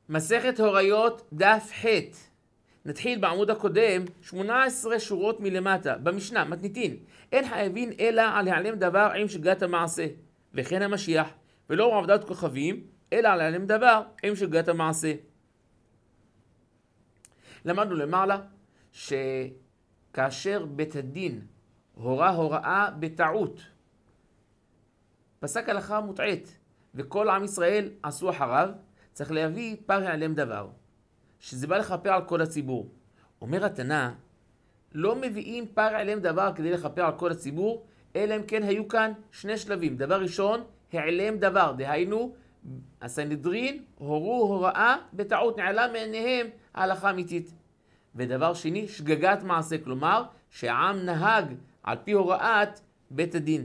מסכת הוריות דף ח'. נתחיל בעמוד הקודם, 18 שורות מלמטה, במשנה, מתניתין. אין חייבים אלא על העלם דבר עם שגגת המעשה, וכן המשיח, ולא עבודת כוכבים, אלא על העלם דבר עם שגגת המעשה. למדנו למעלה שכאשר בית הדין הורה הוראה בטעות, פסק הלכה מוטעית, וכל עם ישראל עשו אחריו, צריך להביא פר העלם דבר, שזה בא לכפר על כל הציבור. אומר התנא, לא מביאים פר העלם דבר כדי לכפר על כל הציבור, אלא אם כן היו כאן שני שלבים. דבר ראשון, העלם דבר, דהיינו, הסנהדרין הורו הוראה בטעות, נעלה מעיניהם ההלכה אמיתית. ודבר שני, שגגת מעשה, כלומר, שהעם נהג על פי הוראת בית הדין.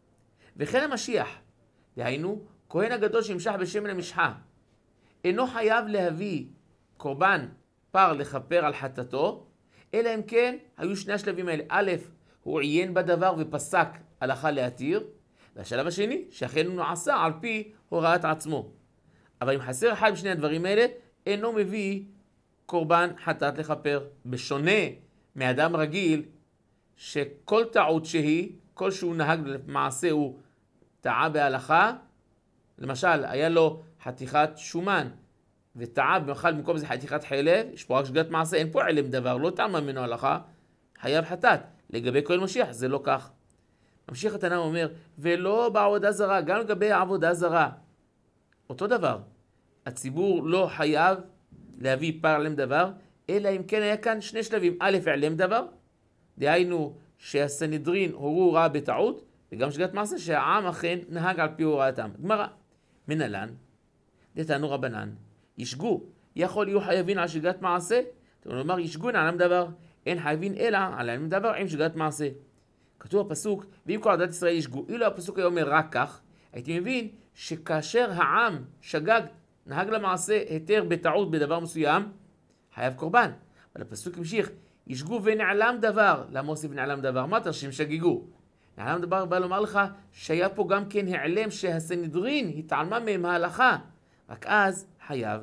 וכן המשיח, דהיינו, כהן הגדול שנמשח בשמן המשחה, אינו חייב להביא קורבן פר לכפר על חטאתו, אלא אם כן היו שני השלבים האלה. א', הוא עיין בדבר ופסק הלכה להתיר, והשלב השני, שאכן הוא נעשה על פי הוראת עצמו. אבל אם חסר אחד בשני הדברים האלה, אינו מביא קורבן חטאת לכפר. בשונה מאדם רגיל, שכל טעות שהיא, כל שהוא נהג למעשה הוא טעה בהלכה, למשל, היה לו חתיכת שומן, וטעה במקום זה חתיכת חלב, יש פה רק שגגת מעשה, אין פה עלם דבר, לא טעמה ממנו הלכה, חייב חטאת. לגבי כהן משיח, זה לא כך. ממשיך התנא אומר, ולא בעבודה זרה, גם לגבי העבודה זרה. אותו דבר, הציבור לא חייב להביא פר עלם דבר, אלא אם כן היה כאן שני שלבים. א', עלם דבר, דהיינו שהסנהדרין הורו הוראה בטעות, וגם שגגת מעשה שהעם אכן נהג על פי הוראתם. גמרא, מנהלן, דתנו רבנן, ישגו, יכול להיות חייבים על שגגת מעשה, כלומר ישגו על עלם דבר, אין חייבים אלא על עלם דבר עם שגגת מעשה. כתוב הפסוק, ואם כל עדת ישראל ישגו, אילו הפסוק היה אומר רק כך, הייתי מבין שכאשר העם שגג, נהג למעשה היתר בטעות בדבר מסוים, חייב קורבן. אבל הפסוק המשיך, ישגו ונעלם דבר. למה הוסיף נעלם דבר? מה תרשים שגיגו? נעלם דבר בא לומר לך שהיה פה גם כן העלם שהסנהדרין התעלמה מהם ההלכה, רק אז חייב.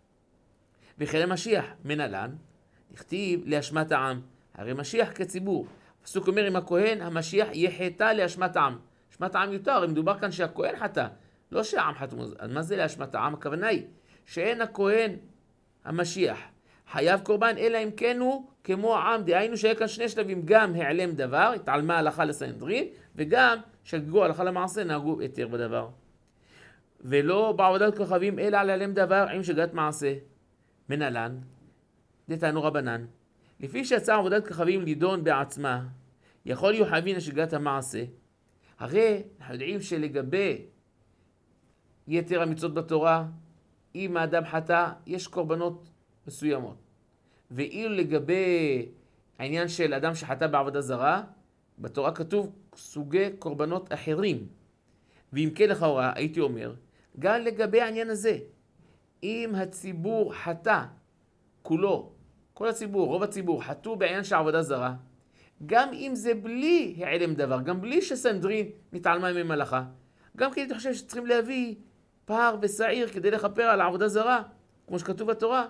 וכן המשיח, מנהלן, נכתיב להשמת העם, הרי משיח כציבור. הפסוק אומר, אם הכהן המשיח יחטא להשמת העם. השמת העם יותר, מדובר כאן שהכהן חטא, לא שהעם חטא. אז מה זה להשמת העם? הכוונה היא שאין הכהן המשיח חייב קורבן, אלא אם כן הוא כמו העם, דהיינו שהיה כאן שני שלבים, גם העלם דבר, התעלמה הלכה לסנהדרין, וגם שגגו הלכה למעשה, נהגו היתר בדבר. ולא בעבודת כוכבים, אלא על העלם דבר עם שגגת מעשה. מנהלן, דתנו רבנן, לפי שיצא עבודת כוכבים לידון בעצמה, יכול להיות חייבים לשגגת המעשה. הרי אנחנו יודעים שלגבי יתר המצוות בתורה, אם האדם חטא, יש קורבנות מסוימות. ואילו לגבי העניין של אדם שחטא בעבודה זרה, בתורה כתוב סוגי קורבנות אחרים. ואם כן לכאורה, הייתי אומר, גם לגבי העניין הזה, אם הציבור חטא כולו, כל הציבור, רוב הציבור, חטאו בעניין של עבודה זרה, גם אם זה בלי העלם דבר, גם בלי שסנהדרין נתעלמה מהם הלכה, גם כי אני חושב שצריכים להביא פר ושעיר כדי לכפר על העבודה זרה, כמו שכתוב בתורה.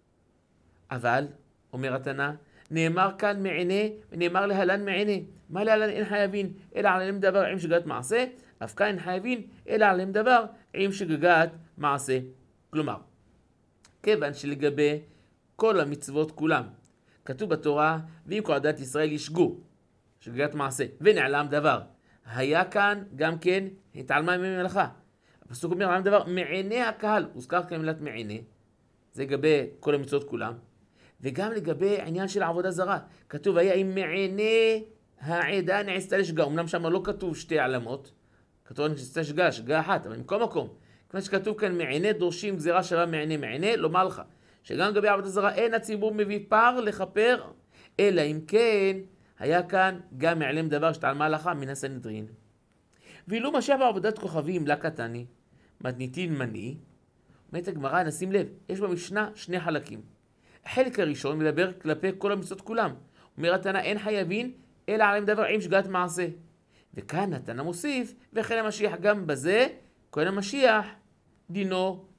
אבל, אומר התנא, נאמר כאן מעיני, ונאמר להלן מעיני. מה להלן? אין חייבים אלא על עלם דבר עם שגגת מעשה, אף כאן אין חייבים אלא על עלם דבר עם שגגת מעשה. כלומר, כיוון שלגבי כל המצוות כולם, כתוב בתורה, ואם כל עדת ישראל ישגו, שגגת מעשה, ונעלם דבר. היה כאן גם כן התעלמה מהם הלכה. הפסוק אומר, נעלם דבר מעיני הקהל, הוזכר כאן מילת מעיני, זה לגבי כל המצוות כולם. וגם לגבי העניין של העבודה זרה, כתוב היה אם מעיני העדה נעשתה לשגה. אמנם שם לא כתוב שתי עלמות, כתוב נעשתה שגה, שגה אחת, אבל מכל מקום, כמו שכתוב כאן מעיני דורשים גזירה שווה מעיני, לומר לך שגם לגבי העבודה זרה אין הציבור מביא פר לכפר, אלא אם כן היה כאן גם מעלם דבר שתעלמה הלכה מן הסנהדרין. ואילו משך בעבודת כוכבים לה קטני, מתניתין מני, אומרת הגמרא, נשים לב, יש במשנה שני חלקים. החלק הראשון מדבר כלפי כל המצוות כולם. אומר התנא, אין חייבים אלא עלם דבר עם שגגת מעשה. וכאן התנא מוסיף, וכן המשיח גם בזה, כהן המשיח דינו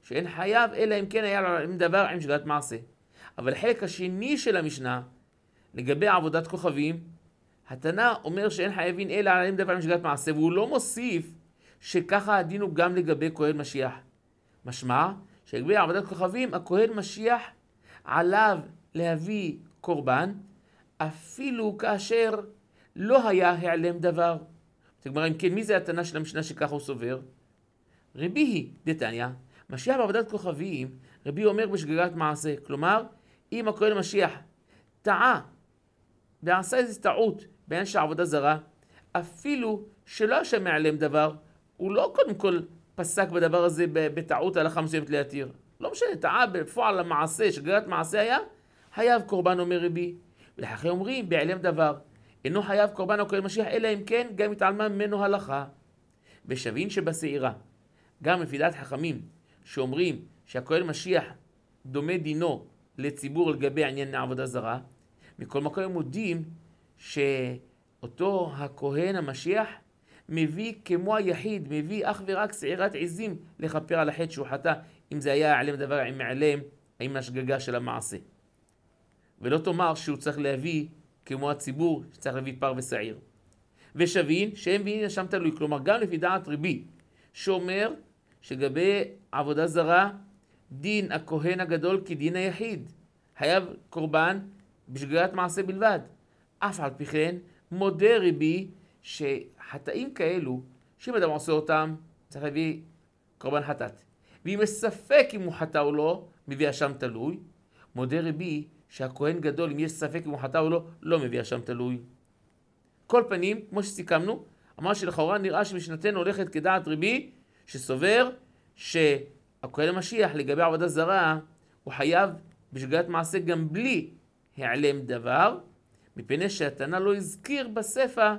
שאין חייב, אלא אם כן היה להעלים דבר עם שגגת מעשה. אבל החלק השני של המשנה, לגבי עבודת כוכבים, התנא אומר שאין חייבים אלא להעלים דבר עם שגגת מעשה, והוא לא מוסיף שככה הדין הוא גם לגבי כהן משיח. משמע שלגבי עבודת כוכבים, הכהן משיח עליו להביא קורבן, אפילו כאשר לא היה העלם דבר. תגמר, אם כן, מי זה התנא של המשנה שככה הוא סובר? רבי היא דתניא, משיח בעבודת כוכבים, רבי אומר בשגגת מעשה. כלומר, אם הכהן משיח טעה ועשה איזו טעות בעניין של עבודה זרה, אפילו שלא היה מעלם דבר, הוא לא קודם כל פסק בדבר הזה בטעות הלכה מסוימת להתיר. לא משנה, טעה בפועל המעשה, שגגת מעשה היה, חייב קורבן, אומר רבי. ולאחרי אומרים, בעלם דבר, אינו חייב קורבן או כהן משיח, אלא אם כן גם התעלמה ממנו הלכה. ושבין שבשעירה, גם לפי דעת חכמים, שאומרים שהכהן משיח דומה דינו לציבור לגבי עניין עבודה זרה, מכל מקום הם מודים שאותו הכהן המשיח מביא כמו היחיד, מביא אך ורק שעירת עזים לכפר על החטא שהוא חטא, אם זה היה העלם דבר עם מעלם, עם השגגה של המעשה. ולא תאמר שהוא צריך להביא כמו הציבור שצריך להביא פר ושעיר. ושבין שהם מביאים שם תלוי, כלומר גם לפי דעת רבי, שאומר שגבי עבודה זרה, דין הכהן הגדול כדין היחיד, חייב קורבן בשגגת מעשה בלבד. אף על פי כן מודה רבי שחטאים כאלו, שאם אדם עושה אותם, צריך להביא קורבן חטאת. ואם יש ספק אם הוא חטא או לא, מביא אשם תלוי. מודה רבי שהכהן גדול, אם יש ספק אם הוא חטא או לא, לא מביא אשם תלוי. כל פנים, כמו שסיכמנו, אמר שלכאורה נראה שמשנתנו הולכת כדעת רבי, שסובר שהכהן המשיח לגבי עבודה זרה, הוא חייב בשגגת מעשה גם בלי העלם דבר, מפני שהתנא לא הזכיר בספר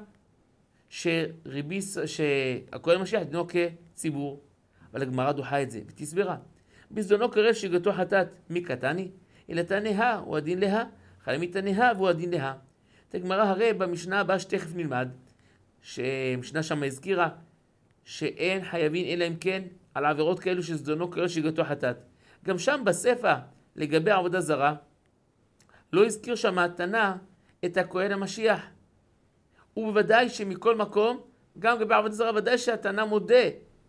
שהכהן המשיח דינו כציבור. אבל הגמרא דוחה את זה ותסברה. בזדונו קרב שגגתו חטאת, מי קטני? אלא תנאה הוא הדין לה, חלמי תנאה והוא הדין לה. את הגמרא הרי במשנה הבאה שתכף נלמד, שמשנה שם הזכירה שאין חייבים אלא אם כן על עבירות כאלו שזדונו קרב שגגתו חטאת. גם שם בספר לגבי עבודה זרה, לא הזכיר שם התנא את הכהן המשיח. ובוודאי שמכל מקום, גם לגבי עבודה זרה, ודאי שהתנא מודה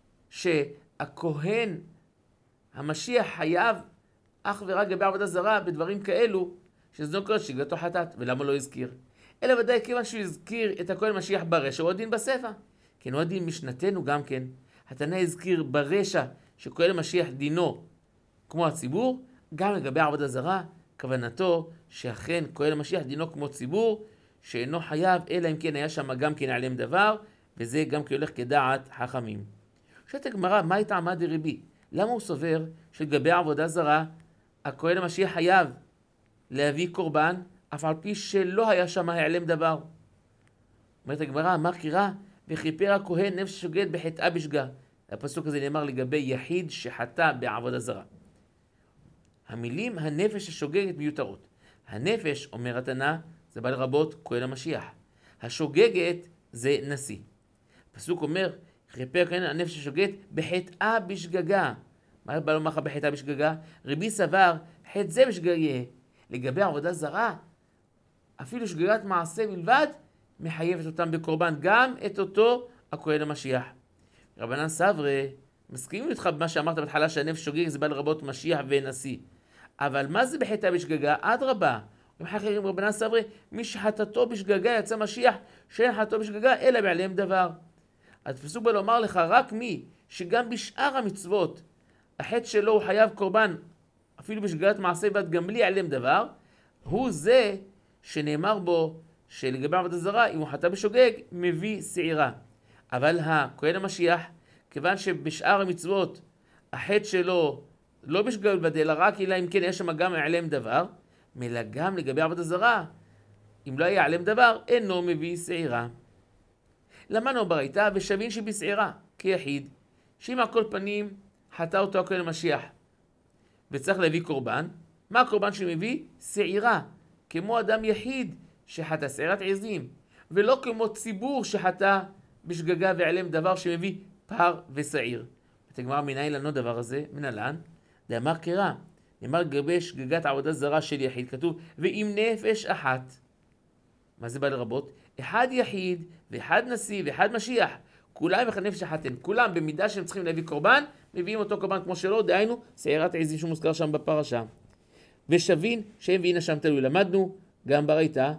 שהכהן המשיח חייב אך ורק לגבי עבודה זרה בדברים כאלו שזדונו קרב שגגתו חטאת. ולמה לא הזכיר? אלא ודאי כיוון שהוא הזכיר את הכהן המשיח ברשע, הוא הדין בספר. כן, הוא הדין משנתנו גם כן. התנא הזכיר ברשע שכהן המשיח דינו כמו הציבור, גם לגבי עבודה זרה, כוונתו שאכן כהן המשיח דינו כמו ציבור, שאינו חייב, אלא אם כן היה שם גם כן העלם דבר, וזה גם כי הולך כדעת חכמים. שואלת הגמרא, מה טעמא דרבי? למה הוא סובר שלגבי עבודה זרה, הכהן המשיח חייב להביא קורבן, אף על פי שלא היה שם העלם דבר? אומרת הגמרא, אמר קירא, וכיפר הכהן נפש ששוגגת בחטאה בשגגה. הפסוק הזה נאמר לגבי יחיד שחטא בעבודה זרה. המילים הנפש השוגגת מיותרות. הנפש, אומר התנא, זה בא לרבות כהן המשיח. השוגגת זה נשיא. הפסוק אומר, כיפר הכהן הנפש השוגגת בחטאה בשגגה. מה בא לומר לך בחטאה בשגגה? רבי סבר, חטא זה בשגגה יהיה. לגבי עבודה זרה, אפילו שגגת מעשה בלבד, מחייבת אותם בקורבן, גם את אותו הכהן המשיח. רבנן סברי, מסכימים איתך במה שאמרת בהתחלה שהנפש שוגגת זה בא לרבות משיח ונשיא. אבל מה זה בחטאה בשגגה? אדרבה. ומחקרים רבנן סברי, מי שחטאתו בשגגה יצא משיח, שאין חטאתו בשגגה אלא בעלם דבר. אז פסוק בא לומר לך, רק מי שגם בשאר המצוות החטא שלו הוא חייב קורבן, אפילו בשגגת מעשה בלבד גם בלי העלם דבר, הוא זה שנאמר בו שלגבי עבודה זרה, אם הוא חטא בשוגג, מביא שעירה. אבל הכהן המשיח, כיוון שבשאר המצוות החטא שלו לא בשגגה בלבד, אלא רק אלא אם כן יש שם גם העלם דבר, אלא גם לגבי עבודה זרה, אם לא היה העלם דבר, אינו מביא שעירה. למדנו ברייתא, ושבין שבשעירה, כיחיד, שאם על כל פנים חטא אותו הכהן המשיח, וצריך להביא קורבן, מה הקורבן שמביא? שעירה, כמו אדם יחיד שחטא שעירת עזים, ולא כמו ציבור שחטא בשגגה ועלם דבר שמביא פר ושעיר. אומרת הגמרא, מנין לנו דבר הזה? מנהלן, דאמר קרא, נאמר לגבי שגגת עבודה זרה של יחיד, כתוב, ועם נפש אחת. מה זה בא לרבות? אחד יחיד, ואחד נשיא, ואחד משיח. כולם אחד נפש אחת הם. כולם במידה שהם צריכים להביא קורבן, מביאים אותו קורבן כמו שלו, דהיינו, שעירת העזים שמוזכר שם בפרשה. ושבין שהם והנה שם תלוי. למדנו גם בראיתה,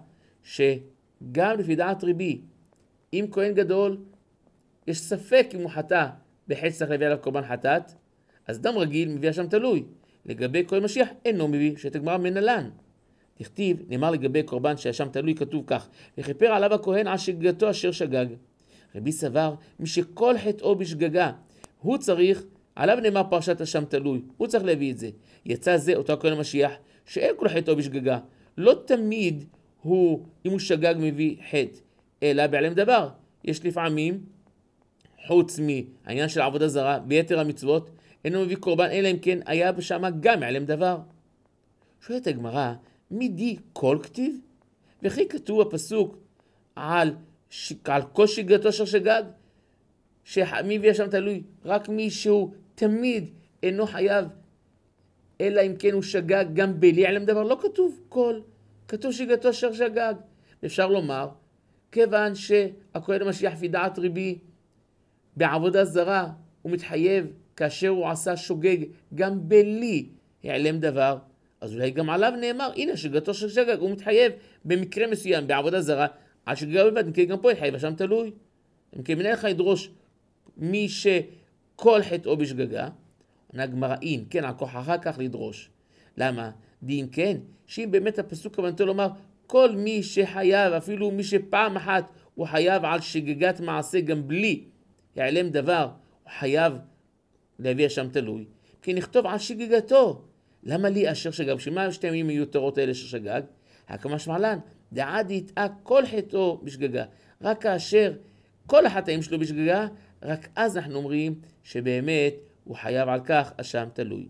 שגם לפי דעת רבי, אם כהן גדול, יש ספק אם הוא חטא בחטא צריך להביא עליו קורבן חטאת, אז דם רגיל מביא שם תלוי. לגבי כהן משיח אינו מביא, שתגמר מנהלן. תכתיב, נאמר לגבי קורבן שהשם תלוי, כתוב כך, וכפר עליו הכהן על שגגתו אשר שגג. רבי סבר, מי שכל חטאו בשגגה, הוא צריך, עליו נאמר פרשת השם תלוי, הוא צריך להביא את זה. יצא זה אותו הכהן המשיח, שאין כל חטאו בשגגה. לא תמיד הוא, אם הוא שגג מביא חטא, אלא בעלם דבר. יש לפעמים, חוץ מהעניין של עבודה זרה, ביתר המצוות, אינו מביא קורבן, אלא אם כן היה בשם גם מעלם דבר. שואלת הגמרא, מידי כל כתיב? וכי כתוב הפסוק על כל שגגתו אשר שגג, שמי הביא שם תלוי? רק מי שהוא תמיד אינו חייב, אלא אם כן הוא שגג גם בלי עלם דבר. לא כתוב כל, כתוב שגגתו אשר שגג. אפשר לומר, כיוון שהכהן המשיח לפי דעת רבי, בעבודה זרה הוא מתחייב כאשר הוא עשה שוגג גם בלי העלם דבר, אז אולי גם עליו נאמר, הנה שגגתו אשר שגג, הוא מתחייב במקרה מסוים בעבודה זרה, על שגגה בלבד, אם כן גם פה יחייב השם תלוי. אם כן מנהל לך ידרוש מי שכל חטאו בשגגה, עונה הגמרא, אין, כן, על כוחך כך לדרוש. למה? דין כן, שאם באמת הפסוק כוונתו לומר, כל מי שחייב, אפילו מי שפעם אחת הוא חייב על שגגת מעשה גם בלי יעלם דבר, הוא חייב להביא השם תלוי. כי נכתוב על שגגתו. למה לי אשר שגג? שמה שתי ימים מיותרות האלה ששגג? הקמה שמעלן, דעד יטעה כל חטאו בשגגה. רק כאשר כל החטאים שלו בשגגה, רק אז אנחנו אומרים שבאמת הוא חייב על כך השם תלוי.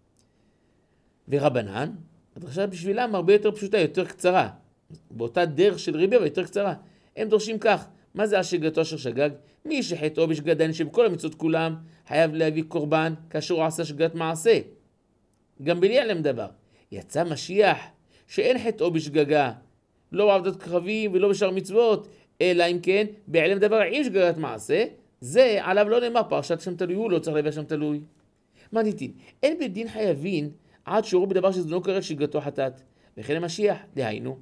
ורבנן, הדרשה בשבילם הרבה יותר פשוטה, יותר קצרה. באותה דרך של ריבי, אבל יותר קצרה. הם דורשים כך, מה זה השגגתו אשר שגג? מי שחטאו בשגגה, דהיינו שבכל המצוות כולם חייב להביא קורבן כאשר הוא עשה שגגת מעשה. גם בלי עלם דבר. יצא משיח שאין חטאו בשגגה, לא בעבודת כוכבים ולא בשאר מצוות, אלא אם כן בעלם דבר עם שגגת מעשה, זה עליו לא נאמר פרשת שם תלוי, הוא לא צריך להביא שם תלוי. מה ניתין? אין בית דין חייבים עד שהורו בדבר שזדונו קראת שגגתו חטאת. וכן המשיח, דהיינו,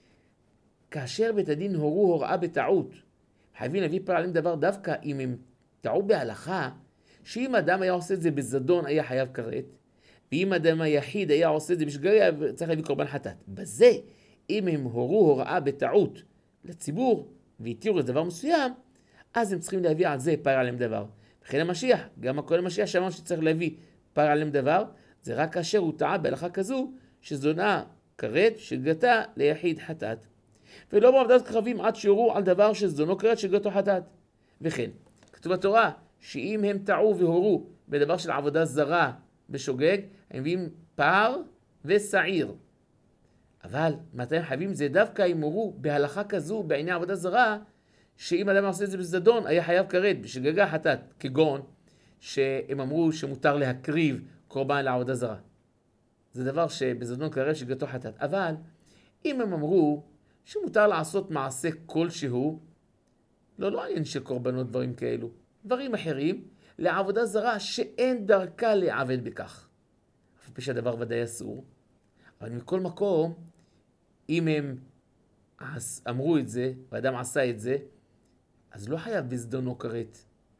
כאשר בית הדין הורו הוראה בטעות, חייבים להביא פה עליהם דבר דווקא אם הם טעו בהלכה, שאם אדם היה עושה את זה בזדון היה חייב כרת, ואם אדם היחיד היה עושה את זה בשגגה צריך להביא קורבן חטאת. בזה, אם הם הורו הוראה בטעות לציבור והתירו את דבר מסוים, אז הם צריכים להביא על זה פר עליהם דבר. וכן המשיח, גם הכהן המשיח שאמר שצריך להביא פר עליהם דבר, זה רק כאשר הוא טעה בהלכה כזו שזונה כרת שגגתה ליחיד חטאת. ולא בעבודת כוכבים עד שיורו על דבר שזונו כרת שגגתו חטאת. וכן, כתוב בתורה שאם הם טעו והורו בדבר של עבודה זרה בשוגג, הם מביאים פר ושעיר. אבל מתי הם חייבים זה דווקא אם הורו בהלכה כזו בעיני עבודה זרה, שאם אדם עושה את זה בזדון היה חייב כרת בשגגה חטאת, כגון שהם אמרו שמותר להקריב קורבן לעבודה זרה. זה דבר שבזדון כרת שגגתו חטאת. אבל אם הם אמרו שמותר לעשות מעשה כלשהו, לא עניין של קורבנות דברים כאלו, דברים אחרים, לעבודה זרה שאין דרכה לעבד בכך. אף פי שהדבר ודאי אסור. אבל מכל מקום, אם הם אמרו את זה, ואדם עשה את זה, אז לא חייב בזדונו כרת.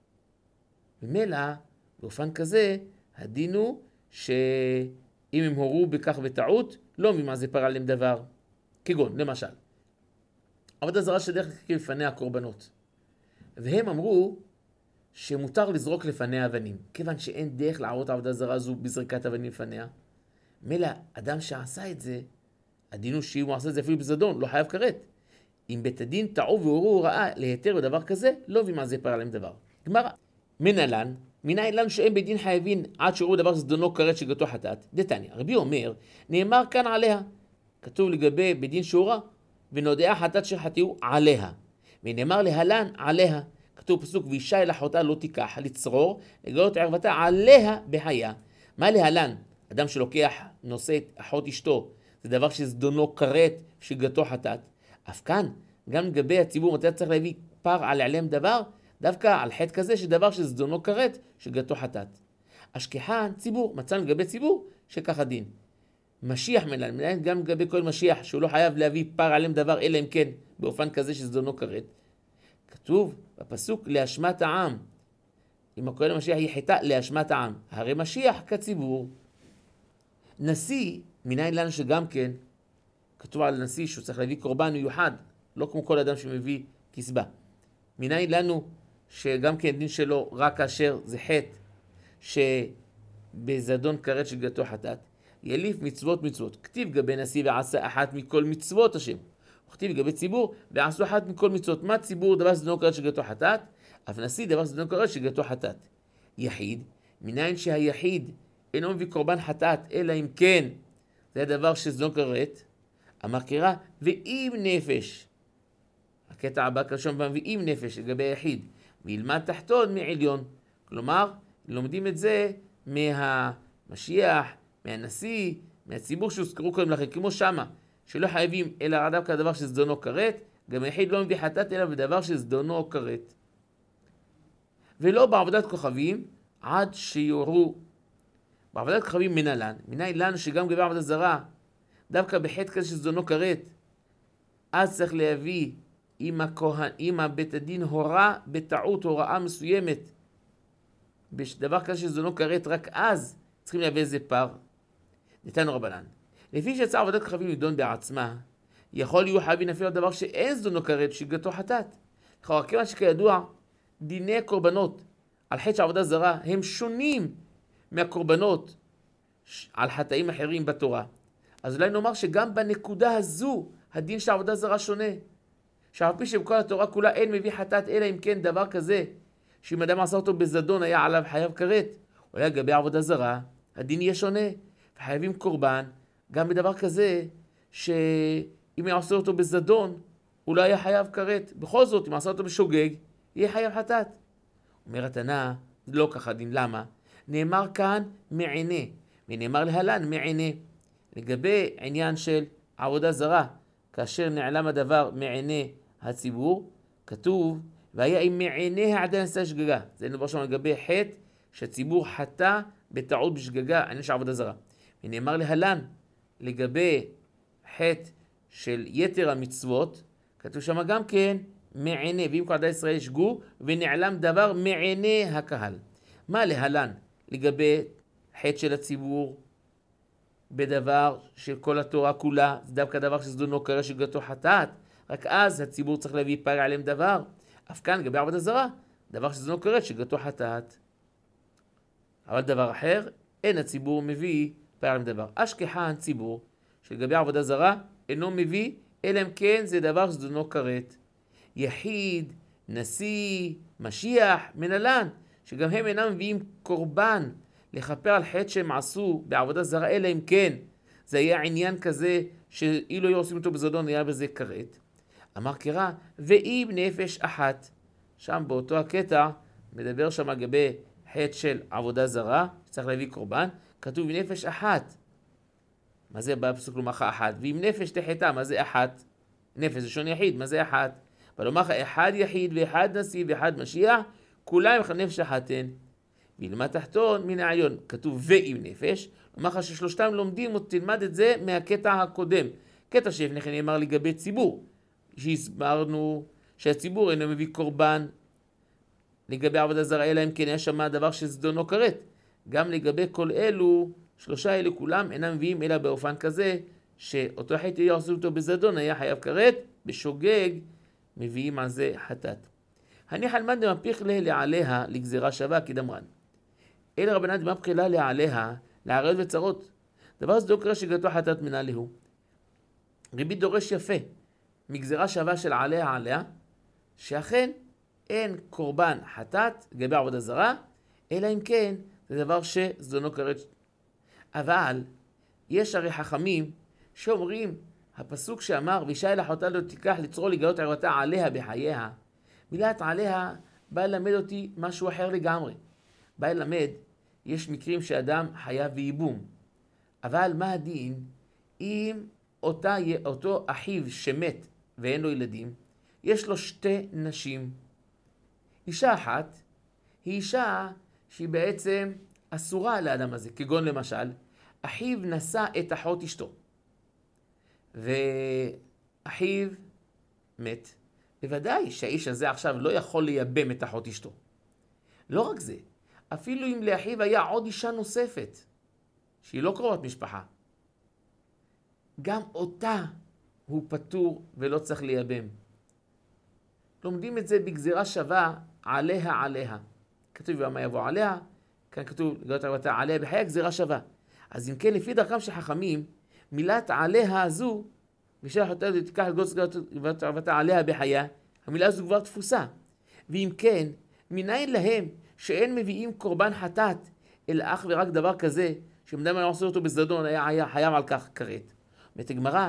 ממילא, באופן כזה, הדין הוא שאם הם הורו בכך בטעות, לא ממה זה פר עליהם דבר. כגון, למשל, עבודה זרה שדרך כלל לפניה הקורבנות. והם אמרו שמותר לזרוק לפניה אבנים, כיוון שאין דרך לערות העבודה זרה הזו בזריקת אבנים לפניה. מילא, אדם שעשה את זה, הדין הוא שאם הוא עשה את זה אפילו בזדון, לא חייב כרת. אם בית הדין טעו והורו הוראה להיתר בדבר כזה, לא ממה זה פר עליהם דבר. גמרא, מנהלן, מנין לנו שאין בית דין חייבים עד שהורו דבר זדונו כרת שגגתו חטאת. דתניא, רבי אומר, נאמר כאן עליה. כתוב לגבי בית דין שהורה, ונודעה חטאת שחטאו עליה. ונאמר להלן עליה. כתוב פסוק, ואישה אל אחותה לא תיקח, לצרור, לגלות ערוותה עליה בחייה. מה להלן? אדם שלוקח, נושא את אחות אשתו, זה דבר שזדונו כרת, שגתו חטאת. אף כאן, גם לגבי הציבור, מתי צריך להביא פר על העלם דבר? דווקא על חטא כזה, שדבר שזדונו כרת, שגתו חטאת. אשכחן, ציבור, מצאנו לגבי ציבור, שככה דין. משיח מלן, גם לגבי כל משיח, שהוא לא חייב להביא פר על העלם דבר, אלא אם כן, באופן כזה שזדונו כרת. כתוב בפסוק, להשמת העם. אם הכהן המשיח יחטא להשמת העם. הרי משיח כציבור. נשיא, מניין לנו שגם כן, כתוב על נשיא שהוא צריך להביא קורבן מיוחד, לא כמו כל אדם שמביא כסבה. מניין לנו שגם כן דין שלו רק כאשר זה חטא, שבזדון כרת שגתו חטאת. יליף מצוות. כתיב גבי נשיא ועשה אחת מכל מצוות השם. וכתיב גבי ציבור ועשו אחת מכל מצוות. מה ציבור? דבר שזדונו כרת שגתו חטאת. אף נשיא דבר שזדונו כרת שגתו חטאת. יחיד, מניין שהיחיד אינו מביא קורבן חטאת, אלא אם כן, זה הדבר שזדונו כרת. אמר קרא, ואם נפש. הקטע הבא כשם ואם נפש לגבי היחיד. וילמד תחתון מעליון. כלומר, לומדים את זה מהמשיח, מהנשיא, מהציבור שהוזכרו קודם לכן, כמו שמה, שלא חייבים אלא דווקא הדבר שזדונו כרת, גם היחיד לא מביא חטאת אלא בדבר שזדונו כרת. ולא בעבודת כוכבים עד שיורו. בעבודת כוכבים מנהלן, מניין לנו שגם גבי עבודת זרה, דווקא בחטא כזה שזדונו כרת, אז צריך להביא אם בית הדין הורה בטעות הוראה מסוימת, בדבר כזה שזדונו כרת, רק אז צריכים להביא איזה פר. נתנו רבנן. לפי שיצא עבודת כוכבים לדון בעצמה, יכול להיות חייבים אפילו דבר שאין זדונו כרת שגתו חטאת. לכאורה, כיוון שכידוע, דיני הקורבנות על חטא של עבודה זרה הם שונים מהקורבנות על חטאים אחרים בתורה. אז אולי נאמר שגם בנקודה הזו הדין של עבודה זרה שונה. שאף פי שבכל התורה כולה אין מביא חטאת אלא אם כן דבר כזה, שאם אדם עשה אותו בזדון היה עליו חייב כרת. אולי לגבי עבודה זרה הדין יהיה שונה. וחייבים קורבן גם בדבר כזה שאם יעשה אותו בזדון הוא לא היה חייב כרת. בכל זאת אם עשה אותו בשוגג יהיה חייב חטאת. אומר התנא, לא ככה דין. למה? נאמר כאן מענה, ונאמר להלן מענה. לגבי עניין של עבודה זרה, כאשר נעלם הדבר מענה הציבור, כתוב, והיה עם מענה העדה נשא שגגה. זה נאמר שם לגבי חטא שהציבור חטא בטעות בשגגה, עניין של עבודה זרה. ונאמר להלן, לגבי חטא של יתר המצוות, כתוב שם גם כן, מענה, ואם כל עדה ישראל שגו, ונעלם דבר מענה הקהל. מה להלן? לגבי חטא של הציבור, בדבר של כל התורה כולה, זה דווקא דבר שזדונו כרת שגתו חטאת, רק אז הציבור צריך להביא פר עליהם דבר. אף כאן לגבי עבודה זרה, דבר שזדונו כרת שגתו חטאת. אבל דבר אחר, אין הציבור מביא פר עליהם דבר. אשכחן ציבור, שלגבי עבודה זרה, אינו מביא, אלא אם כן זה דבר שזדונו כרת. יחיד, נשיא, משיח, מנהלן, שגם הם אינם מביאים קורבן לכפר על חטא שהם עשו בעבודה זרה, אלא אם כן זה היה עניין כזה שאילו היו עושים אותו בזדון היה בזה כרת. אמר קרא, ואם נפש אחת, שם באותו הקטע מדבר שם לגבי חטא של עבודה זרה, צריך להביא קורבן, כתוב נפש אחת. מה זה בפסוק לומר אחת? ואם נפש תחתה, מה זה אחת? נפש זה שון יחיד, מה זה אחת? אבל לומר אחד יחיד ואחד נשיא ואחד משיח, כולם הם נפש אחתן. וילמד תחתון מן העליון, כתוב ואם נפש, לומר לך ששלושתם לומדים, תלמד את זה מהקטע הקודם. קטע שלפני כן נאמר לגבי ציבור, שהסברנו שהציבור אינו מביא קורבן לגבי עבודה זרה, אלא אם כן יש שם דבר שזדונו כרת. גם לגבי כל אלו, שלושה אלו כולם אינם מביאים אלא באופן כזה, שאותו חטא יעשו אותו בזדון היה חייב כרת, בשוגג מביאים על זה חטאת. הניח על מן דמפיך לה לעליה לגזירה שווה כדמרן. אלה רבנן דמפיך לה לעליה לעריות וצרות. דבר זה דוקרא שגתו חטאת מנהלהו. רבי דורש יפה מגזירה שווה של עליה, שאכן אין קורבן חטאת לגבי עבודה זרה, אלא אם כן זה דבר שזדונו כרת. אבל יש הרי חכמים שאומרים, הפסוק שאמר, ואישה אל אחותה לא תיקח לצרור לגלות ערוותה עליה בחייה, מילת עליה בא ללמד אותי משהו אחר לגמרי. בא ללמד, יש מקרים שאדם חייב וייבום. אבל מה הדין אם אותו אחיו שמת ואין לו ילדים, יש לו שתי נשים. אישה אחת היא אישה שהיא בעצם אסורה לאדם הזה, כגון למשל, אחיו נשא את אחות אשתו, ואחיו מת. בוודאי שהאיש הזה עכשיו לא יכול לייבם את אחות אשתו. לא רק זה, אפילו אם לאחיו היה עוד אישה נוספת, שהיא לא קרובת משפחה, גם אותה הוא פטור ולא צריך לייבם. לומדים את זה בגזירה שווה עליה. כתוב מה יבוא עליה, כאן כתוב גאות ערבתה עליה בחייה, גזירה שווה. אז אם כן, לפי דרכם של חכמים, מילת עליה הזו, ושלח אותה תיקח גאות ערבתה עליה בחייה, המילה הזו כבר תפוסה. ואם כן, מניין להם שאין מביאים קורבן חטאת, אלא אך ורק דבר כזה, שמדם היה עושה אותו בזדון, היה חייב על כך כרת. אומרת הגמרא,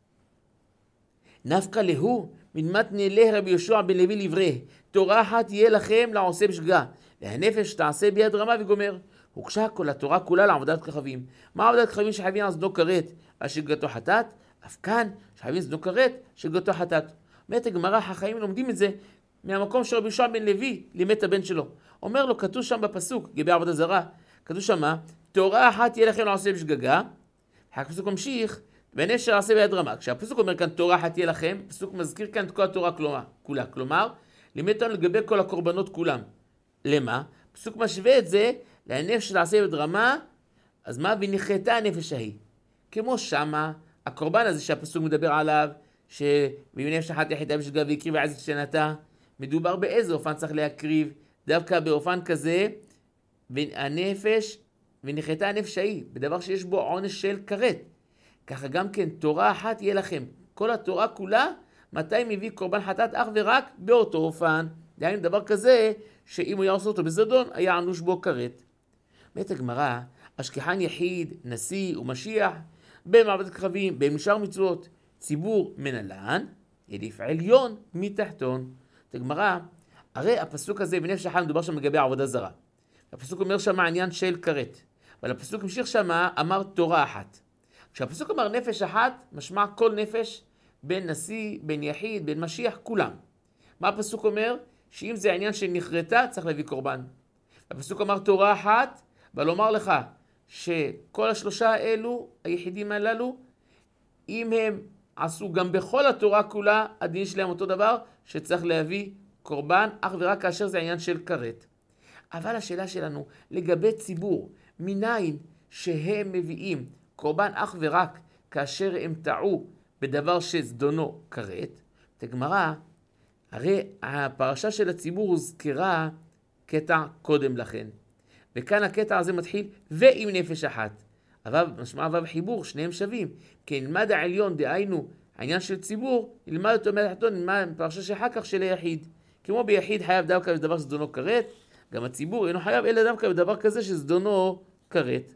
נפקא להו מן מתני לה רבי יהושע בן לוי לברי, תורה אחת יהיה לכם לעושה בשגגה, והנפש תעשה ביד רמה וגומר. הוקשה כל התורה כולה לעבודת כוכבים. מה עבודת כוכבים שחייבים על זנו כרת, על שגגתו חטאת? אף כאן שחייבים זנו כרת, שגגתו חטאת. אומרת הגמרא, החכמים לומדים את זה מהמקום שרבי יהושע בן לוי לימד את הבן שלו. אומר לו, כתוב שם בפסוק, לגבי עבודה זרה, כתוב שם, תורה אחת יהיה לכם לעושה בשגגה. הפסוק ממשיך, והנפש תעשה ביד רמה. כשהפסוק אומר כאן תורה אחת תהיה לכם, הפסוק מזכיר כאן את כל התורה כולה. כלומר, לימד אותנו לגבי כל הקורבנות כולם. למה? הפסוק משווה את זה לנפש תעשה ביד רמה, אז מה? ונחתה הנפש ההיא. כמו שמה, הקורבן הזה שהפסוק מדבר עליו, שבנפש אחת יחידה בשגגה והקריב עז את שנתה, מדובר באיזה אופן צריך להקריב, דווקא באופן כזה, והנפש, ונחתה הנפש ההיא, בדבר שיש בו עונש של כרת. ככה גם כן, תורה אחת יהיה לכם. כל התורה כולה, מתי מביא קורבן חטאת אך ורק באותו אופן. דהיינו דבר כזה, שאם הוא היה עושה אותו בזדון, היה ענוש בו כרת. אומרת הגמרא, השכחן יחיד, נשיא ומשיח, במעבדת כוכבים, במשאר מצוות, ציבור מנהלן, עדיף עליון מתחתון. אומרת הגמרא, הרי הפסוק הזה בנפש אחת מדובר שם לגבי עבודה זרה. הפסוק אומר שם עניין של כרת. אבל הפסוק המשיך שם אמר תורה אחת. כשהפסוק אמר נפש אחת, משמע כל נפש, בין נשיא, בין יחיד, בין משיח, כולם. מה הפסוק אומר? שאם זה העניין שנחרטה, צריך להביא קורבן. הפסוק אמר תורה אחת, אבל אומר לך שכל השלושה האלו, היחידים הללו, אם הם עשו גם בכל התורה כולה, הדין שלהם אותו דבר, שצריך להביא קורבן, אך ורק כאשר זה העניין של כרת. אבל השאלה שלנו, לגבי ציבור, מניין שהם מביאים קורבן אך ורק כאשר הם טעו בדבר שזדונו כרת, תגמרא, הרי הפרשה של הציבור הוזכרה קטע קודם לכן. וכאן הקטע הזה מתחיל ועם נפש אחת. אבל משמע וחיבור, שניהם שווים. כי נלמד העליון, דהיינו, העניין של ציבור, נלמד אותו מהתחתון, נלמד פרשה שאחר כך של היחיד. כמו ביחיד חייב דווקא בדבר שזדונו כרת, גם הציבור אינו חייב אלא דווקא בדבר כזה שזדונו כרת.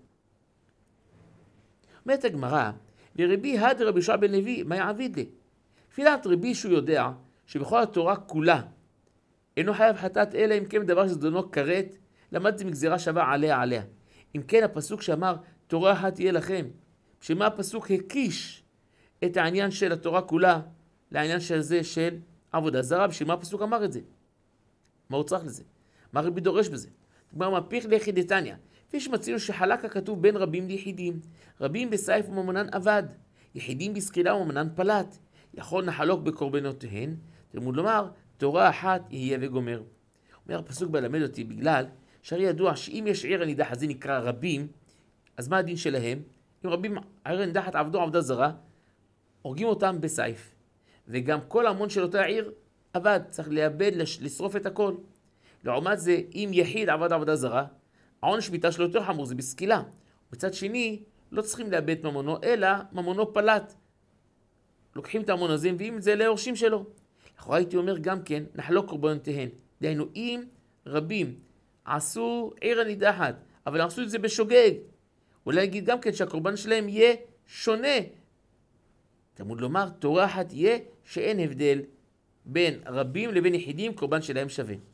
אומרת הגמרא, ורבי הד רבי יהושע בן לוי, מה יעביד לי? תפילת רבי שהוא יודע שבכל התורה כולה אינו חייב חטאת אלא אם כן דבר שזדונו כרת, למד זה מגזירה שווה עליה. אם כן הפסוק שאמר תורה אחת תהיה לכם, שמה הפסוק הקיש את העניין של התורה כולה לעניין של זה של עבודה זרה, בשביל מה הפסוק אמר את זה? מה הוא צריך לזה? מה רבי דורש בזה? תגמר מפיך ליחיד דתניא. כפי שמצינו שחלק הכתוב בין רבים ליחידים. רבים בסייף וממונן אבד, יחידים בסקילה וממונן פלט. יכול נחלוק בקורבנותיהן, תלמוד לומר, תורה אחת יהיה וגומר. אומר הפסוק בלמד אותי בגלל שהרי ידוע שאם יש עיר הנידח הזה נקרא רבים, אז מה הדין שלהם? אם רבים עיר הנידחת עבדו עבודה זרה, הורגים אותם בסייף. וגם כל המון של אותה עיר עבד, צריך לאבד, לשרוף את הכל. לעומת זה, אם יחיד עבד עבודה זרה, העונש ביתה שלו יותר חמור, זה בסקילה. בצד שני, לא צריכים לאבד את ממונו, אלא ממונו פלט. לוקחים את הממון הזה, מביאים את זה להורשים שלו. לכאורה הייתי אומר גם כן, נחלוק קורבנותיהן. דהיינו, אם רבים עשו עיר הנידחת, אבל עשו את זה בשוגג, אולי נגיד גם כן שהקורבן שלהם יהיה שונה. תלמוד לומר, תורה אחת יהיה שאין הבדל בין רבים לבין יחידים, קורבן שלהם שווה.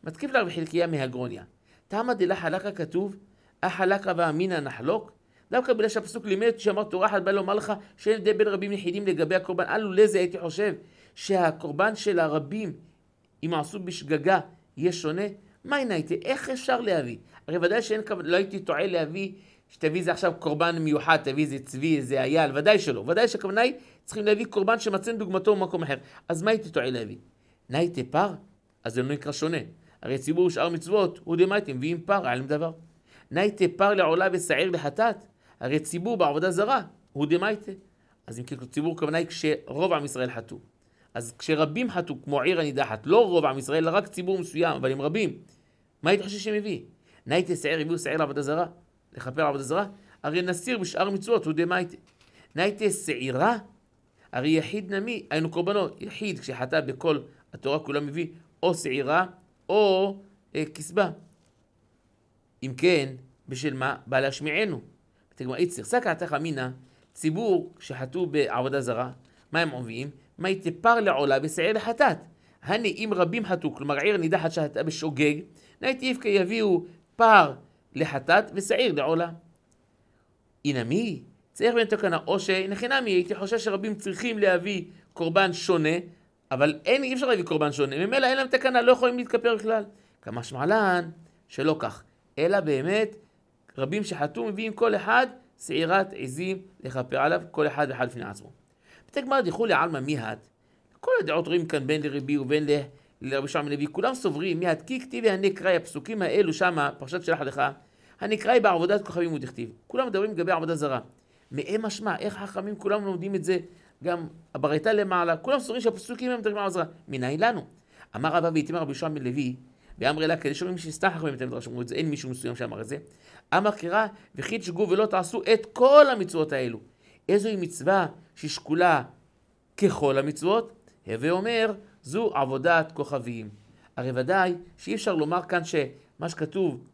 מתקיף לה בחלקיה מהגרוניה. תמה דלה חלקה כתוב, החלקה ואמינא נחלוק. דווקא בגלל שהפסוק לימד שאמר תורה אחת בא לומר לך שאין הבדל בין רבים יחידים לגבי הקורבן. אלו לזה הייתי חושב שהקורבן של הרבים, אם עשו בשגגה, יהיה שונה. מה הייתי? איך אפשר להביא? הרי ודאי לא הייתי טועה להביא, שתביא זה עכשיו קורבן מיוחד, תביא זה צבי, זה אייל, ודאי שלא. ודאי שהכוונה היא, צריכים להביא קורבן שמצאנו דוגמתו במקום אחר. אז מה הייתי טועה להביא? נייתי פר? אז זה לא נקרא שונה. הרי ציבור שאר מצוות, הוא דמייתם, ואם פר, עלם דבר. נייתי פר לעולה ושעיר לחטאת, הרי ציבור בעבודה זרה, הוא דמייתה. אז אם ציבור כוונה היא כשרוב עם ישראל חטאו. אז כשרבים חטאו, כמו עיר הנידחת, לא רוב עם ישראל, אלא רק ציבור מסוים, אבל הם רבים. מה היית חושב שהם הביא? נייתי שעיר, הביאו שעיר לעבודה זרה, לכפר לעבודה זרה, הרי נסיר בשאר מצוות, הוא דמייתה. נייתי שעירה, הרי יחיד נמי, היינו קורבנו, יחיד כשחטא בכל התורה כולם מביא, או שעירה, או כסבה. אם כן, בשל מה? בא להשמיענו. תגמר, איצר, סקעתך אמינה, ציבור שחטאו בעבודה זרה, מה הם מביאים? מה יתפר לעולה בשעיר לחטאת? הנה, אם רבים חטאו, כלומר עיר נידחת שחטאה בשוגג, נהייתי איפקה יביאו פר לחטאת ושעיר לעולה. הנה מי? צריך בין תקנה, או שנכינמי, הייתי חושב שרבים צריכים להביא קורבן שונה, אבל אי אפשר להביא קורבן שונה, ממילא אין להם תקנה, לא יכולים להתכפר בכלל. כמה שמעלן, שלא כך, אלא באמת, רבים שחטאו מביאים כל אחד שעירת עזים לכפר עליו, כל אחד ואחד לפני עצמו. בתגמר דיחו לעלמא מיהת, כל הדעות רואים כאן בין לרבי ובין לרבי שמעון לוי, כולם סוברים מיהת, כי כתיבי הנקראי, הפסוקים האלו שם, פרשת שלח לך, הנקראי בעבודת כוכבים ודכתיב. כולם מדברים לגבי עבודה זרה. מהם משמע, איך החכמים כולם לומדים את זה, גם הברייתא למעלה, כולם סוברים שהפסוקים הם מדברים על עבודה זרה. מנין לנו? אמר רבא ואיתמר רבי שמעון לוי, ואמר לה, כדי שאומרים שסתם חכמים את המדרש אמרו את זה, אין מישהו מסוים שאמר את זה. אמר קרא וכי תשגו ולא תעשו את כל המצוות האלו. איזוהי מצווה ששקולה ככל המצוות? הווה אומר, זו עבודת כוכבים. הרי ודאי שאי אפשר לומר כאן שמה שכתוב,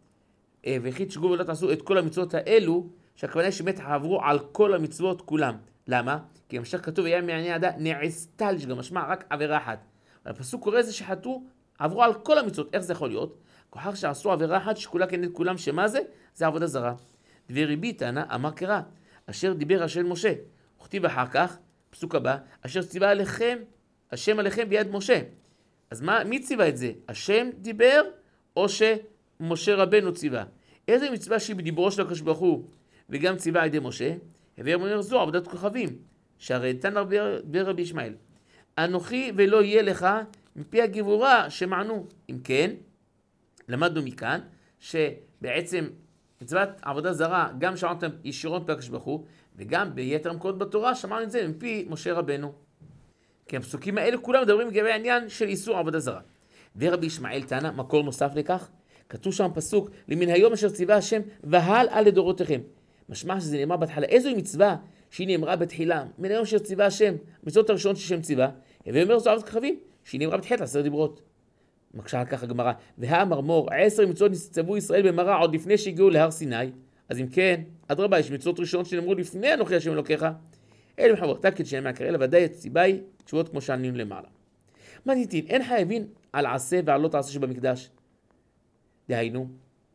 וכי תשגו ולא תעשו את כל המצוות האלו, שהכוונה שבאמת עברו על כל המצוות כולם. למה? כי המשך כתוב, היה מעניין עדה, נעשתה לשגה, משמע רק עבירה אחת. הפסוק קורא זה שחטאו, עברו על כל המצוות. איך זה יכול להיות? כוחר שעשו עבירה אחת שכולה כנגד כולם, שמה זה? זה עבודה זרה. ורבי תנא אמר קרא, אשר דיבר השם משה. וכתיב אחר כך, פסוק הבא, אשר ציווה עליכם, השם עליכם ביד משה. אז מי ציווה את זה? השם דיבר או שמשה רבנו ציווה? איזה מצווה שהיא בדיברו של הקדוש ברוך הוא וגם ציווה על ידי משה? הווה אומר זו עבודת כוכבים, שהרי נתן רבי ישמעאל. אנוכי ולא יהיה לך מפי הגבורה שמענו. אם כן, למדנו מכאן שבעצם מצוות עבודה זרה, גם שמענו אותם ישירות בקדוש ברוך הוא, וגם ביתר מקומות בתורה שמענו את זה מפי משה רבנו. כי הפסוקים האלה כולם מדברים לגבי העניין של איסור עבודה זרה. ורבי ישמעאל טענה, מקור נוסף לכך, כתוב שם פסוק, למן היום אשר ציווה השם והלאה לדורותיכם. משמע שזה נאמר בתחילה, איזוהי מצווה שהיא נאמרה בתחילה, מן היום אשר ציווה השם, מצוות הראשונות ששם ציווה, ואומר זו עבודת כוכבים, שהיא נאמרה בתחילת 10 דיברות. מקשה על כך הגמרא, והאמר מור, 10 מצוות נצטוו ישראל במראה עוד לפני שהגיעו להר סיני. אז אם כן, אדרבה, יש מצוות ראשונות שנאמרו לפני אנוכי השם אלוקיך. אלה מחברתה כדשנה מהקרא, לוודאי הסיבה היא תשובות כמו שענינו למעלה. מה ניתין? אין חייבים על עשה ועל לא תעשה שבמקדש. דהיינו,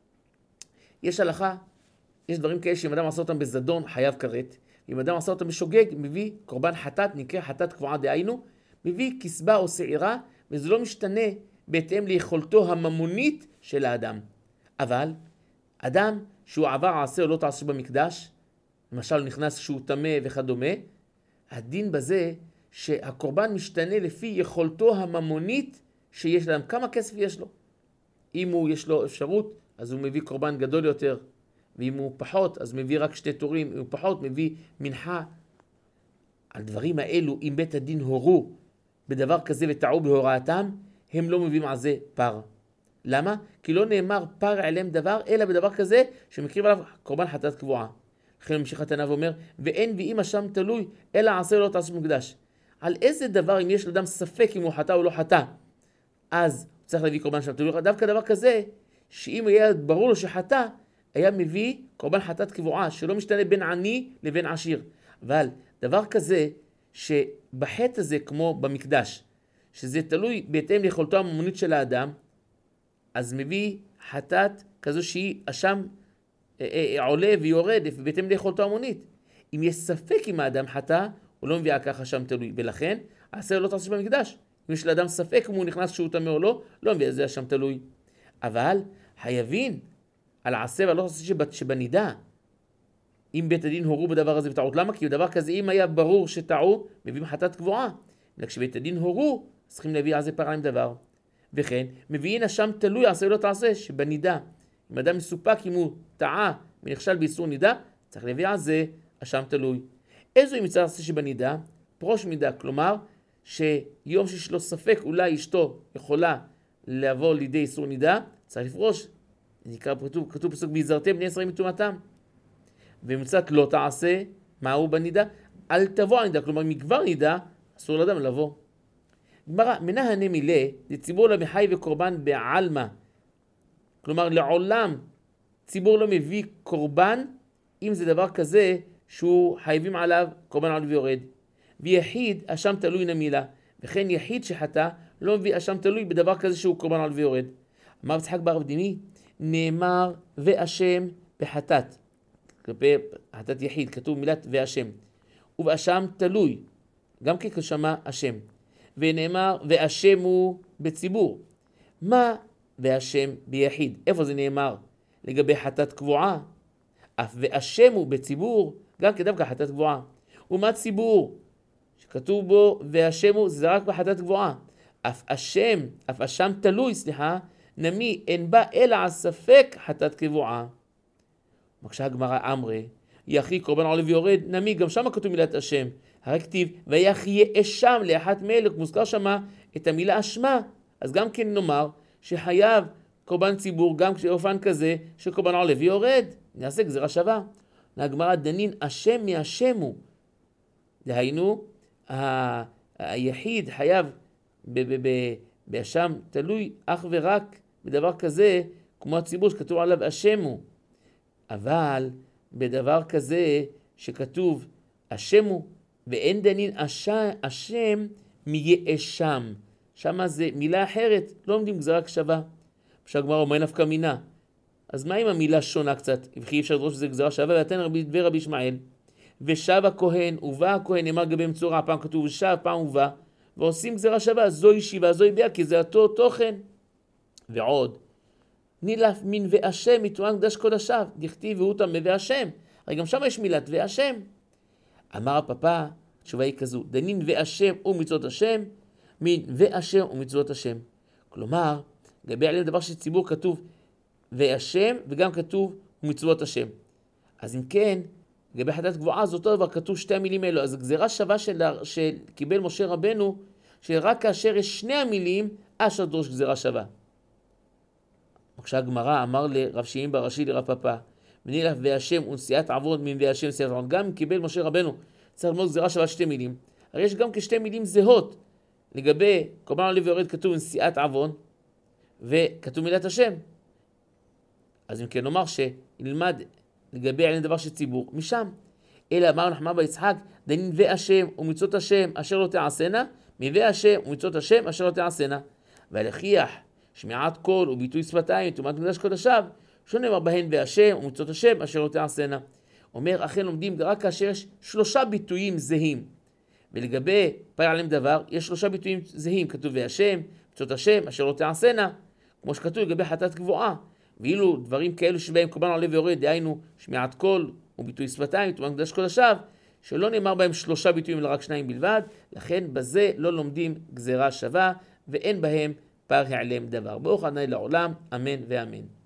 יש הלכה, יש דברים כאלה שאם אדם עשה אותם בזדון חייב כרת, אם אדם עשה אותם בשוגג מביא קורבן חטאת, נקרא חטאת קבועה, דהיינו, מביא כסבה או שעירה, וזה לא משתנה בהתאם ליכולתו הממונית של האדם. אבל אדם שהוא עבר עשה או לא תעשה במקדש, למשל הוא נכנס שהוא טמא וכדומה, הדין בזה שהקורבן משתנה לפי יכולתו הממונית שיש לאדם, כמה כסף יש לו. אם הוא יש לו אפשרות, אז הוא מביא קורבן גדול יותר, ואם הוא פחות, אז מביא רק 2 תורים, אם הוא פחות, מביא מנחה. על דברים האלו, אם בית הדין הורו בדבר כזה וטעו בהוראתם, הם לא מביאים על זה פר. למה? כי לא נאמר פר עליהם דבר, אלא בדבר כזה שמקריב עליו קורבן חטאת קבועה. לכן ממשיך התנא ואומר, ואין ואם שם תלוי, אלא עשה לא תעשה במקדש. על איזה דבר, אם יש לאדם ספק אם הוא חטא או לא חטא, אז צריך להביא קורבן שם תלוי. דווקא דבר כזה, שאם היה ברור לו שחטא, היה מביא קורבן חטאת קבועה, שלא משתנה בין עני לבין עשיר. אבל דבר כזה, שבחטא הזה כמו במקדש, שזה תלוי בהתאם ליכולתו הממונית של האדם, אז מביא חטאת כזו שהיא אשם עולה ויורד בהתאם ליכולתו המונית. אם יש ספק אם האדם חטא, הוא לא מביא ככה אשם תלוי, ולכן העשה לא תעשה במקדש. אם יש לאדם ספק אם הוא נכנס שהוא טמא או לא, לא מביא זה אשם תלוי. אבל חייבים על העשה ולא תעשה שבנידה. אם בית הדין הורו בדבר הזה בטעות, למה? כי בדבר כזה אם היה ברור שטעו, מביאים חטאת קבועה. וכשבית הדין הורו, צריכים להביא על זה פר עליהם דבר. וכן, מביאים אשם תלוי, עשה ולא תעשה, שבנידה. אם אדם מסופק אם הוא טעה ונכשל באיסור נידה, צריך להביא על זה אשם תלוי. איזו אם יצא עשה שבנידה? פרוש מידה, כלומר, שיום שיש לו ספק, אולי אשתו יכולה לבוא לידי איסור נידה, צריך לפרוש. נקרא כתוב פסוק, ויזהרתם בני ישראל מטומאתם. ומצאת לא תעשה, מהו בנידה? אל תבוא הנידה, כלומר מכבר נידה, אסור לאדם לבוא. גמרא, מנהנה מילה, לציבור לא מחי וקורבן בעלמא. כלומר, לעולם ציבור לא מביא קורבן, אם זה דבר כזה שהוא חייבים עליו קורבן עולה ויורד. ויחיד אשם תלוי נמילה, וכן יחיד שחטא לא מביא אשם תלוי בדבר כזה שהוא קורבן עולה ויורד. אמר יצחק בר רב דימי, נאמר ואשם בחטאת. כלפי חטאת יחיד, כתוב מילת ואשם. ובאשם תלוי, גם כשמה אשם. ונאמר ואשם הוא בציבור. מה ואשם ביחיד? איפה זה נאמר? לגבי חטאת קבועה. אף ואשם הוא בציבור, גם כדווקא חטאת קבועה. ומה ציבור? שכתוב בו ואשם הוא, זה רק בחטאת קבועה. אף אשם תלוי, נמי אין בה אלא הספק חטאת קבועה. מקשה הגמרא אמרי, יחי קורבן עולה ויורד, נמי, גם שם כתוב מילת אשם. הרי כתיב, ויחי אשם לאחת מלך, מוזכר שמה את המילה אשמה. אז גם כן נאמר שחייב קורבן ציבור, גם כשאופן כזה שקורבן עולה ויורד. נעשה גזירה שווה. הגמרא דנין אשם מאשם הוא. דהיינו, היחיד חייב באשם תלוי אך ורק בדבר כזה, כמו הציבור שכתוב עליו אשם הוא. אבל בדבר כזה שכתוב אשם הוא, ואין דנין אשם מיאשם. שמה זה מילה אחרת, לא עומדים גזרה שווה. שהגמרא אומר נפקא מינה. אז מה אם המילה שונה קצת? וכי אפשר לדרוש שזה גזרה שווה, ואתן רבי ישמעאל. ושב הכהן, ובא הכהן, נאמר גבי מצורע, פעם כתוב ושב, פעם ובא, ועושים גזרה שווה, זוהי שיבה, זוהי ביה, כי זה אותו תוכן. ועוד, נילף מין ואשם, מתואן קדש קודשיו, דכתיב והותם ואשם. הרי גם שם יש מילת ואשם. אמר הפפא, התשובה היא כזו, דנין ואשם ומצוות השם, מין ואשם ומצוות השם. כלומר, לגבי עליהם דבר של ציבור כתוב ואשם, וגם כתוב ומצוות השם. אז אם כן, לגבי חטאת קבועה, זה אותו דבר, כתוב שתי המילים האלו. אז הגזירה שווה שקיבל משה רבנו, שרק כאשר יש שני המילים, אשר דרוש גזירה שווה. מקשה הגמרא, אמר לרב שמעון בר ראשי לרב פפא, ונילף ואשם ונשיאת עוון מן ואשם נשיאת עוון. גם אם קיבל משה רבנו, צריך ללמוד גזירה שווה שתי מילים. הרי יש גם כשתי מילים זהות. לגבי קורבן עולה ויורד כתוב נשיאת עוון, וכתוב מילת השם. אז אם כן נאמר שנלמד לגבי עליהם דבר של ציבור משם. אלא אמר נחמן בר יצחק, דנין ואשם ומצוות השם אשר לא תעשנה, ואשם ומצוות השם אשר לא תעשנה. והלכיח שמיעת קול וביטוי שפתיים וטומאת מקדש קודשיו, שנאמר בהן ואשם ומצוות השם אשר לא תעשנה. אומר, אכן לומדים רק כאשר יש 3 ביטויים זהים. ולגבי פר עליהם דבר, יש 3 ביטויים זהים, כתוב ואשם, מצוות השם אשר לא תעשנה, כמו שכתוב לגבי חטאת קבועה. ואילו דברים כאלו שבהם קורבן עולה ויורד, דהיינו שמיעת קול וביטוי שפתיים וטומאת מקדש קודשיו, שלא נאמר בהם 3 ביטויים אלא רק 2 בלבד, לכן בזה לא לומדים גזירה שווה ואין בהם פר העלם דבר. ברוך ה' לעולם, אמן ואמן.